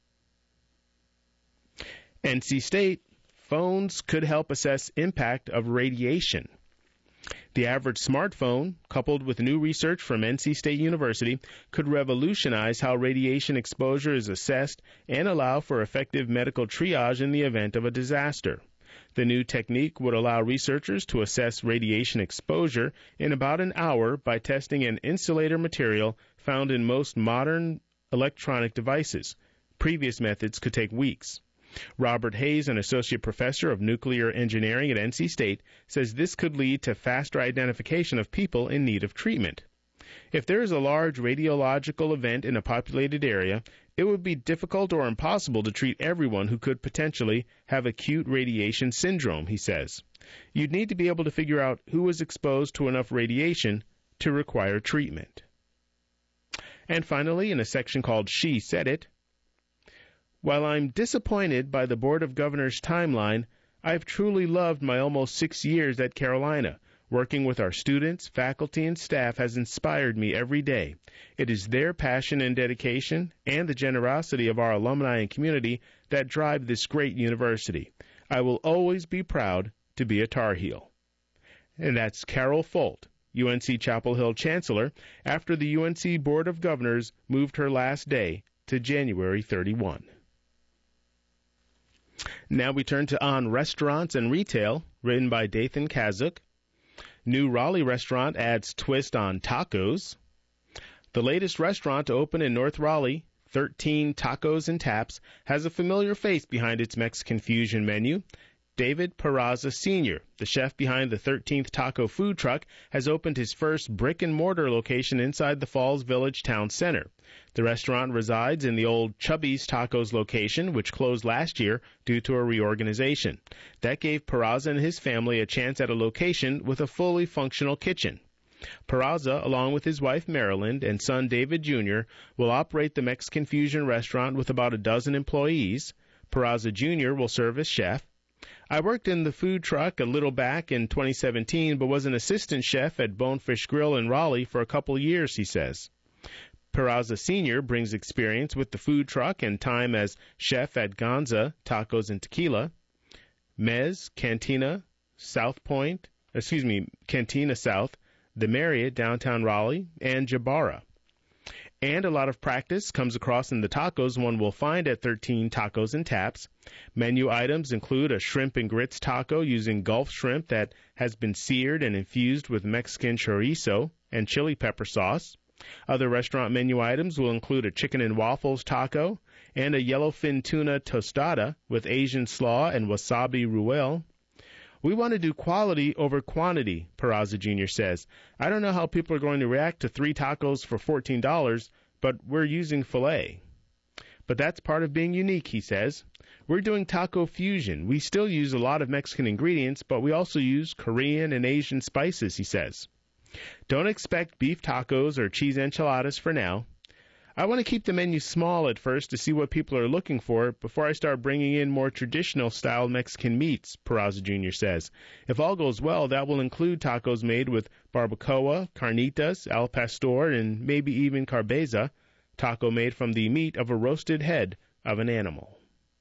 NC State, phones could help assess impact of radiation. The average smartphone, coupled with new research from NC State University, could revolutionize how radiation exposure is assessed and allow for effective medical triage in the event of a disaster. The new technique would allow researchers to assess radiation exposure in about an hour by testing an insulator material found in most modern electronic devices. Previous methods could take weeks. Robert Hayes, an associate professor of nuclear engineering at NC State, says this could lead to faster identification of people in need of treatment. If there is a large radiological event in a populated area, It would be difficult or impossible to treat everyone who could potentially have acute radiation syndrome, he says. You'd need to be able to figure out who was exposed to enough radiation to require treatment. And finally, in a section called She Said It, while I'm disappointed by the Board of Governors' timeline, I've truly loved my almost 6 years at Carolina. Working with our students, faculty, and staff has inspired me every day. It is their passion and dedication and the generosity of our alumni and community that drive this great university. I will always be proud to be a Tar Heel. And that's Carol Folt, UNC Chapel Hill Chancellor, after the UNC Board of Governors moved her last day to January 31. Now we turn to On Restaurants and Retail, written by Dathan Kazuk. New Raleigh restaurant adds twist on tacos. The latest restaurant to open in North Raleigh, 13 Tacos and Taps, has a familiar face behind its Mexican fusion menu. David Peraza Sr., the chef behind the 13th Taco food truck, has opened his first brick-and-mortar location inside the Falls Village Town Center. The restaurant resides in the old Chubby's Tacos location, which closed last year due to a reorganization. That gave Peraza and his family a chance at a location with a fully functional kitchen. Peraza, along with his wife Marilyn and son David Jr., will operate the Mexican fusion restaurant with about a dozen employees. Peraza Jr. will serve as chef. I worked in the food truck a little back in 2017, but was an assistant chef at Bonefish Grill in Raleigh for a couple years, he says. Peraza Sr. brings experience with the food truck and time as chef at Gonza Tacos and Tequila, Mez, Cantina South, the Marriott downtown Raleigh, and Jabara. And a lot of practice comes across in the tacos one will find at 13 Tacos and Taps. Menu items include a shrimp and grits taco using Gulf shrimp that has been seared and infused with Mexican chorizo and chili pepper sauce. Other restaurant menu items will include a chicken and waffles taco and a yellowfin tuna tostada with Asian slaw and wasabi ruel. We want to do quality over quantity, Peraza Jr. says. I don't know how people are going to react to 3 tacos for $14, but we're using filet. But that's part of being unique, he says. We're doing taco fusion. We still use a lot of Mexican ingredients, but we also use Korean and Asian spices, he says. Don't expect beef tacos or cheese enchiladas for now. I want to keep the menu small at first to see what people are looking for before I start bringing in more traditional-style Mexican meats, Peraza Jr. says. If all goes well, that will include tacos made with barbacoa, carnitas, al pastor, and maybe even carbeza, taco made from the meat of a roasted head of an animal.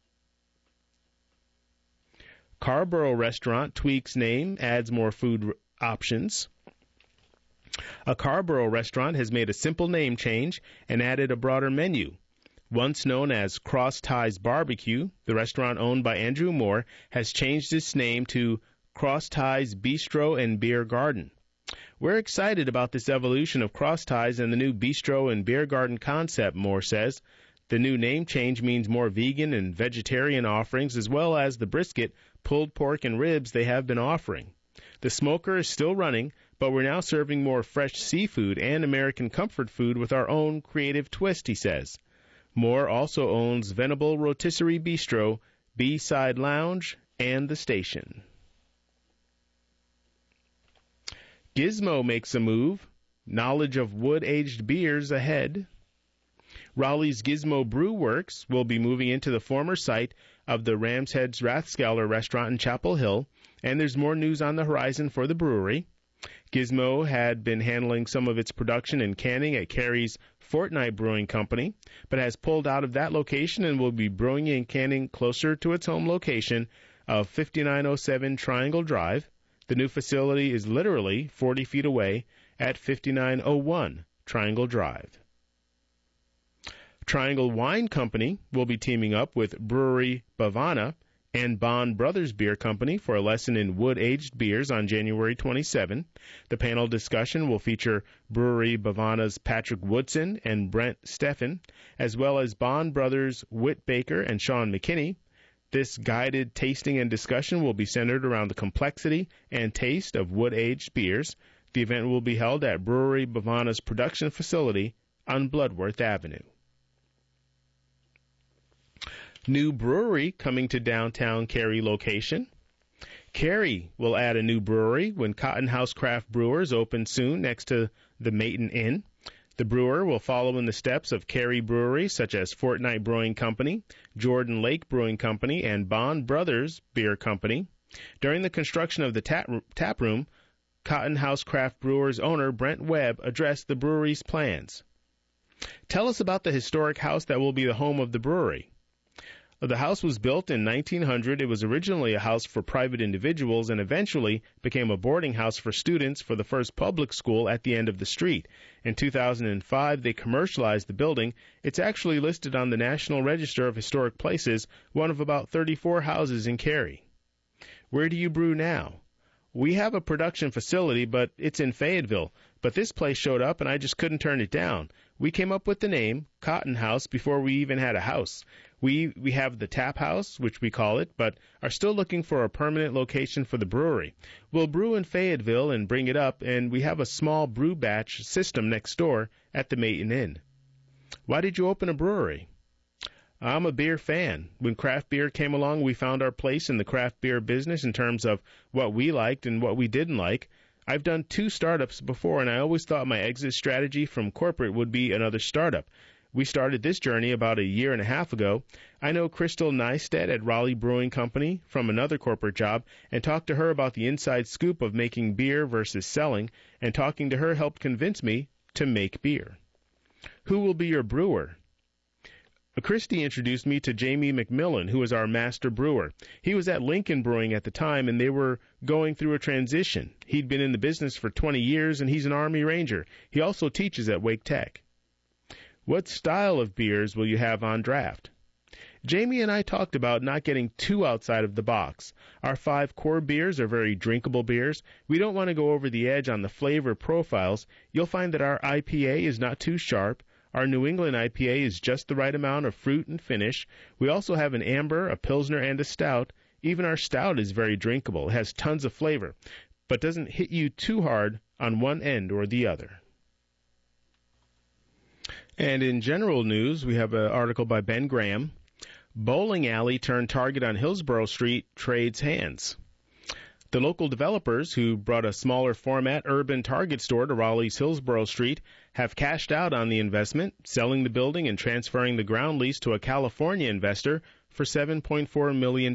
Carborough restaurant tweaks name, adds more food options. A Carborough restaurant has made a simple name change and added a broader menu. Once known as Cross Ties Barbecue, the restaurant owned by Andrew Moore has changed its name to Cross Ties Bistro and Beer Garden. We're excited about this evolution of Cross Ties and the new bistro and beer garden concept, Moore says. The new name change means more vegan and vegetarian offerings as well as the brisket, pulled pork, and ribs they have been offering. The smoker is still running, but we're now serving more fresh seafood and American comfort food with our own creative twist, he says. Moore also owns Venable Rotisserie Bistro, B-Side Lounge, and The Station. Gizmo makes a move. Knowledge of wood-aged beers ahead. Raleigh's Gizmo Brew Works will be moving into the former site of the Ram's Head Rathskeller restaurant in Chapel Hill, and there's more news on the horizon for the brewery. Gizmo had been handling some of its production and canning at Carey's Fortnight Brewing Company, but has pulled out of that location and will be brewing and canning closer to its home location of 5907 Triangle Drive. The new facility is literally 40 feet away at 5901 Triangle Drive. Triangle Wine Company will be teaming up with Brewery Bavana and Bond Brothers Beer Company for a lesson in wood-aged beers on January 27. The panel discussion will feature Brewery Bavana's Patrick Woodson and Brent Steffen, as well as Bond Brothers Whit Baker and Sean McKinney. This guided tasting and discussion will be centered around the complexity and taste of wood-aged beers. The event will be held at Brewery Bavana's production facility on Bloodworth Avenue. New brewery coming to downtown Cary location. Cary will add a new brewery when Cotton House Craft Brewers open soon next to the Maton Inn. The brewer will follow in the steps of Cary breweries such as Fortnight Brewing Company, Jordan Lake Brewing Company, and Bond Brothers Beer Company. During the construction of the tap room, Cotton House Craft Brewers owner Brent Webb addressed the brewery's plans. Tell us about the historic house that will be the home of the brewery. The house was built in 1900. It was originally a house for private individuals and eventually became a boarding house for students for the first public school at the end of the street. In 2005, they commercialized the building. It's actually listed on the National Register of Historic Places, one of about 34 houses in Cary. Where do you brew now? We have a production facility, but it's in Fayetteville. But this place showed up, and I just couldn't turn it down. We came up with the name, Cotton House, before we even had a house. We have the tap house, which we call it, but are still looking for a permanent location for the brewery. We'll brew in Fayetteville and bring it up, and we have a small brew batch system next door at the Maton Inn. Why did you open a brewery? I'm a beer fan. When craft beer came along, we found our place in the craft beer business in terms of what we liked and what we didn't like. I've done 2 startups before, and I always thought my exit strategy from corporate would be another startup. We started this journey about a year and a half ago. I know Crystal Neistat at Raleigh Brewing Company from another corporate job and talked to her about the inside scoop of making beer versus selling, and talking to her helped convince me to make beer. Who will be your brewer? Christy introduced me to Jamie McMillan, who is our master brewer. He was at Lincoln Brewing at the time, and they were going through a transition. He'd been in the business for 20 years, and he's an Army Ranger. He also teaches at Wake Tech. What style of beers will you have on draft? Jamie and I talked about not getting too outside of the box. Our 5 core beers are very drinkable beers. We don't want to go over the edge on the flavor profiles. You'll find that our IPA is not too sharp. Our New England IPA is just the right amount of fruit and finish. We also have an amber, a pilsner, and a stout. Even our stout is very drinkable. It has tons of flavor, but doesn't hit you too hard on one end or the other. And in general news, we have an article by Ben Graham. Bowling alley turned target on Hillsborough Street trades hands. The local developers who brought a smaller format urban Target store to Raleigh's Hillsborough Street have cashed out on the investment, selling the building and transferring the ground lease to a California investor for $7.4 million.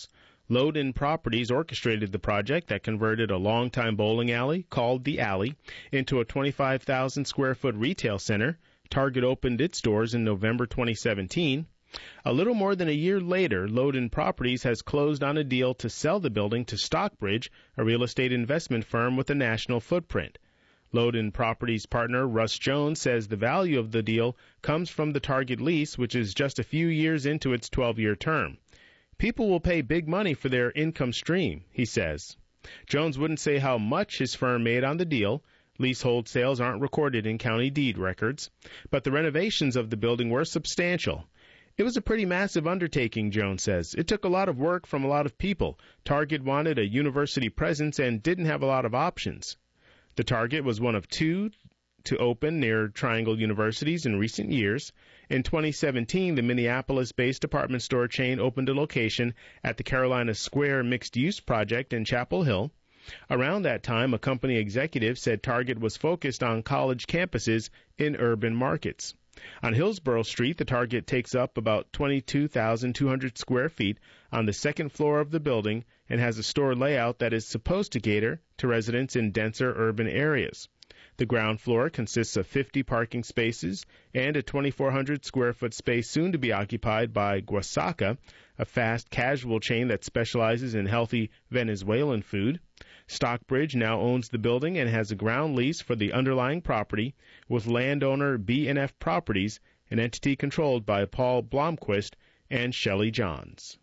Loden Properties orchestrated the project that converted a longtime bowling alley called The Alley into a 25,000-square-foot retail center. Target opened its doors in November 2017. A little more than a year later, Loden Properties has closed on a deal to sell the building to Stockbridge, a real estate investment firm with a national footprint. Loden Properties partner Russ Jones says the value of the deal comes from the Target lease, which is just a few years into its 12-year term. People will pay big money for their income stream, he says. Jones wouldn't say how much his firm made on the deal. Leasehold sales aren't recorded in county deed records, but the renovations of the building were substantial. It was a pretty massive undertaking, Jones says. It took a lot of work from a lot of people. Target wanted a university presence and didn't have a lot of options. The Target was one of 2 to open near Triangle universities in recent years. In 2017, the Minneapolis-based department store chain opened a location at the Carolina Square mixed-use project in Chapel Hill. Around that time, a company executive said Target was focused on college campuses in urban markets. On Hillsborough Street, the Target takes up about 22,200 square feet on the second floor of the building and has a store layout that is supposed to cater to residents in denser urban areas. The ground floor consists of 50 parking spaces and a 2,400 square foot space soon to be occupied by Guasaca, a fast casual chain that specializes in healthy Venezuelan food. Stockbridge now owns the building and has a ground lease for the underlying property with landowner B&F Properties, an entity controlled by Paul Blomquist and Shelley Johns.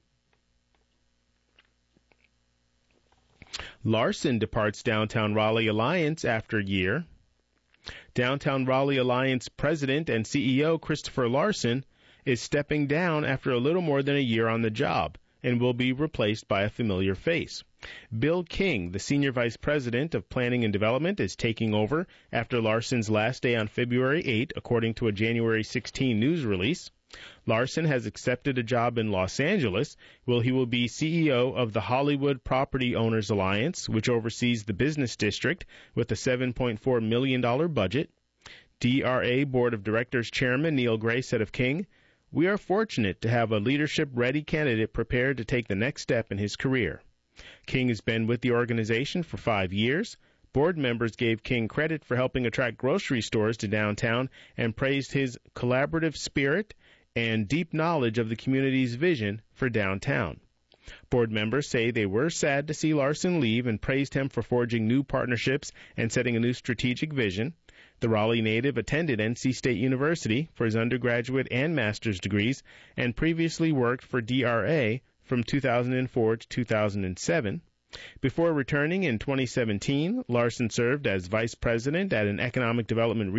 Larson departs Downtown Raleigh Alliance after a year. Downtown Raleigh Alliance President and CEO Christopher Larson is stepping down after a little more than a year on the job and will be replaced by a familiar face. Bill King, the Senior Vice President of Planning and Development, is taking over after Larson's last day on February 8, according to a January 16 news release. Larson has accepted a job in Los Angeles, where he will be CEO of the Hollywood Property Owners Alliance, which oversees the business district with a $7.4 million budget. DRA Board of Directors Chairman Neil Gray said of King, "We are fortunate to have a leadership-ready candidate prepared to take the next step in his career." King has been with the organization for 5 years. Board members gave King credit for helping attract grocery stores to downtown and praised his collaborative spirit and deep knowledge of the community's vision for downtown. Board members say they were sad to see Larson leave and praised him for forging new partnerships and setting a new strategic vision. The Raleigh native attended NC State University for his undergraduate and master's degrees and previously worked for DRA from 2004 to 2007. Before returning in 2017, Larson served as vice president at an economic development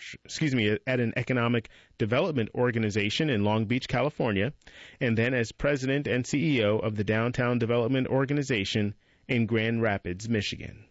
organization in Long Beach, California, and then as president and CEO of the Downtown Development Organization in Grand Rapids, Michigan.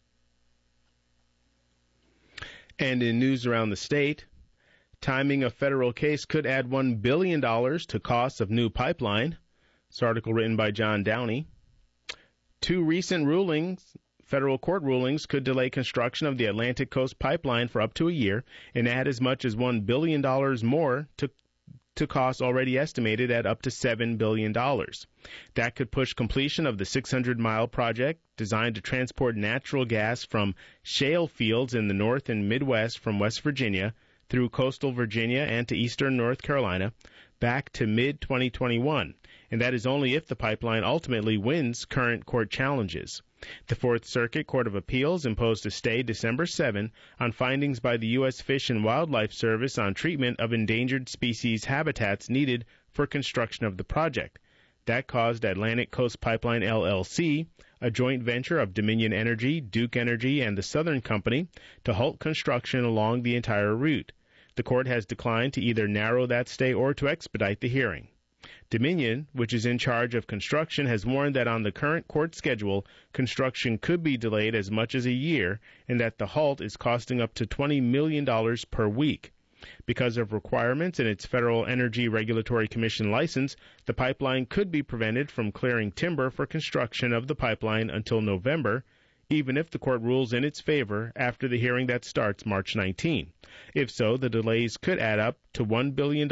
And in news around the state, timing a federal case could add $1 billion to costs of new pipeline. This article written by John Downey. 2 recent federal court rulings, could delay construction of the Atlantic Coast Pipeline for up to a year and add as much as $1 billion more to costs already estimated at up to $7 billion. That could push completion of the 600-mile project designed to transport natural gas from shale fields in the North and Midwest from West Virginia through coastal Virginia and to eastern North Carolina back to mid-2021. And that is only if the pipeline ultimately wins current court challenges. The Fourth Circuit Court of Appeals imposed a stay December 7 on findings by the U.S. Fish and Wildlife Service on treatment of endangered species habitats needed for construction of the project. That caused Atlantic Coast Pipeline LLC, a joint venture of Dominion Energy, Duke Energy, and the Southern Company, to halt construction along the entire route. The court has declined to either narrow that stay or to expedite the hearing. Dominion, which is in charge of construction, has warned that on the current court schedule, construction could be delayed as much as a year and that the halt is costing up to $20 million per week. Because of requirements in its Federal Energy Regulatory Commission license, the pipeline could be prevented from clearing timber for construction of the pipeline until November, even if the court rules in its favor after the hearing that starts March 19. If so, the delays could add up to $1 billion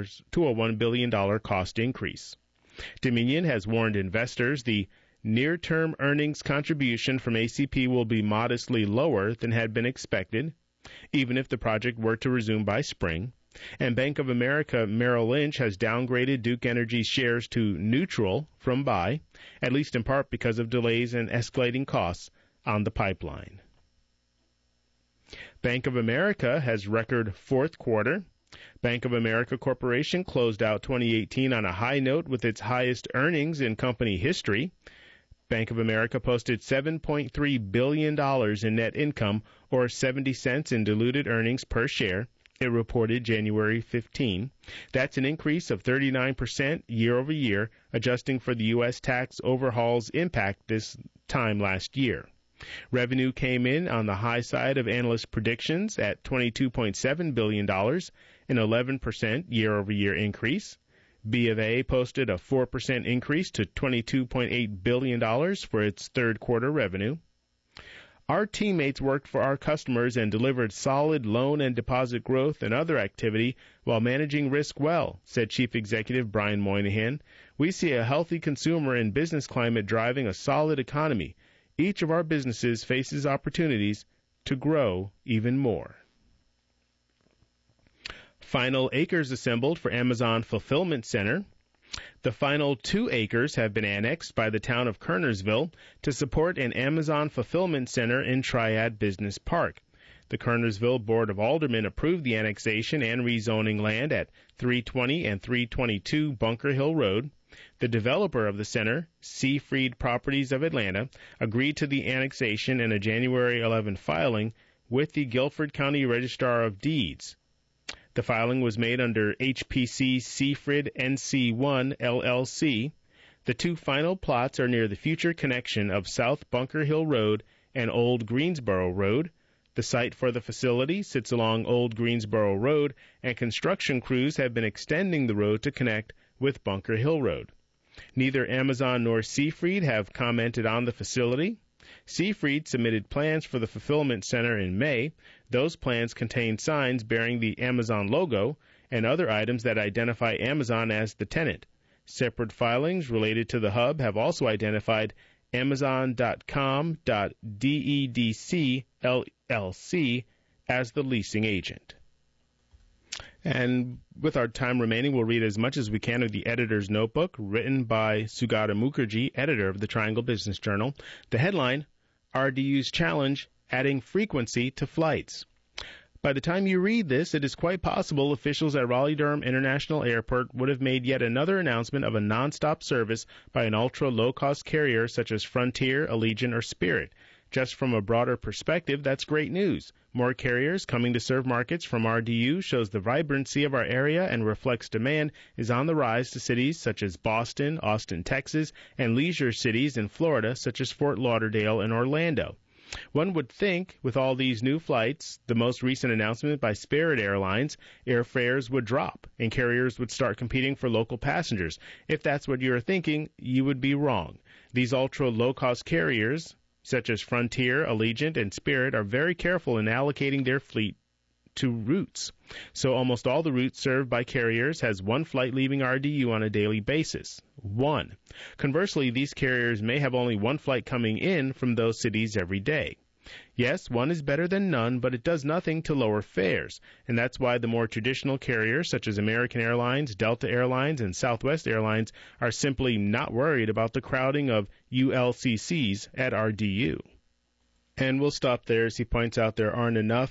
cost increase. Dominion has warned investors the near-term earnings contribution from ACP will be modestly lower than had been expected, even if the project were to resume by spring. And Bank of America Merrill Lynch has downgraded Duke Energy's shares to neutral from buy, at least in part because of delays and escalating costs on the pipeline. Bank of America has record fourth quarter. Bank of America Corporation closed out 2018 on a high note with its highest earnings in company history. Bank of America posted $7.3 billion in net income, or 70 cents in diluted earnings per share. It reported January 15. That's an increase of 39% year over year, adjusting for the U.S. tax overhaul's impact this time last year. Revenue came in on the high side of analyst predictions at $22.7 billion, an 11% year-over-year increase. B of A posted a 4% increase to $22.8 billion for its third quarter revenue. Our teammates worked for our customers and delivered solid loan and deposit growth and other activity while managing risk well, said Chief Executive Brian Moynihan. We see a healthy consumer and business climate driving a solid economy. Each of our businesses faces opportunities to grow even more. Final acres assembled for Amazon Fulfillment Center. The final 2 acres have been annexed by the town of Kernersville to support an Amazon Fulfillment Center in Triad Business Park. The Kernersville Board of Aldermen approved the annexation and rezoning land at 320 and 322 Bunker Hill Road. The developer of the center, Seafried Properties of Atlanta, agreed to the annexation in a January 11 filing with the Guilford County Registrar of Deeds. The filing was made under HPC Seafried NC1 LLC. The 2 final plots are near the future connection of South Bunker Hill Road and Old Greensboro Road. The site for the facility sits along Old Greensboro Road, and construction crews have been extending the road to connect with Bunker Hill Road. Neither Amazon nor Seafried have commented on the facility. Seafried submitted plans for the fulfillment center in May. Those plans contain signs bearing the Amazon logo and other items that identify Amazon as the tenant. Separate filings related to the hub have also identified Amazon.com.DEDC LLC as the leasing agent. And with our time remaining, we'll read as much as we can of the editor's notebook, written by Sugata Mukherjee, editor of the Triangle Business Journal. The headline, RDU's Challenge, Adding Frequency to Flights. By the time you read this, it is quite possible officials at Raleigh-Durham International Airport would have made yet another announcement of a nonstop service by an ultra-low-cost carrier such as Frontier, Allegiant, or Spirit. Just from a broader perspective, that's great news. More carriers coming to serve markets from RDU shows the vibrancy of our area and reflects demand is on the rise to cities such as Boston, Austin, Texas, and leisure cities in Florida such as Fort Lauderdale and Orlando. One would think, with all these new flights, the most recent announcement by Spirit Airlines, airfares would drop and carriers would start competing for local passengers. If that's what you're thinking, you would be wrong. These ultra-low-cost carriers, such as Frontier, Allegiant, and Spirit, are very careful in allocating their fleet to routes. So almost all the routes served by carriers has one flight leaving RDU on a daily basis. One. Conversely, these carriers may have only one flight coming in from those cities every day. Yes, one is better than none, but it does nothing to lower fares, and that's why the more traditional carriers such as American Airlines, Delta Airlines, and Southwest Airlines are simply not worried about the crowding of ULCCs at RDU. And we'll stop there as he points out there aren't enough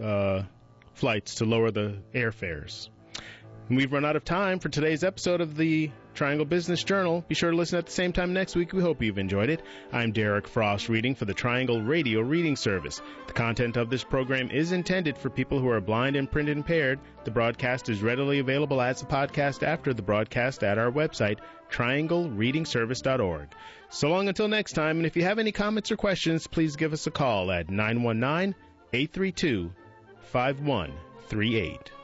flights to lower the airfares. And we've run out of time for today's episode of the Triangle Business Journal. Be sure to listen at the same time next week. We hope you've enjoyed it. I'm Derek Frost, reading for the Triangle Radio Reading Service. The content of this program is intended for people who are blind and print impaired. The broadcast is readily available as a podcast after the broadcast at our website, trianglereadingservice.org. So long until next time, and if you have any comments or questions, please give us a call at 919-832-5138.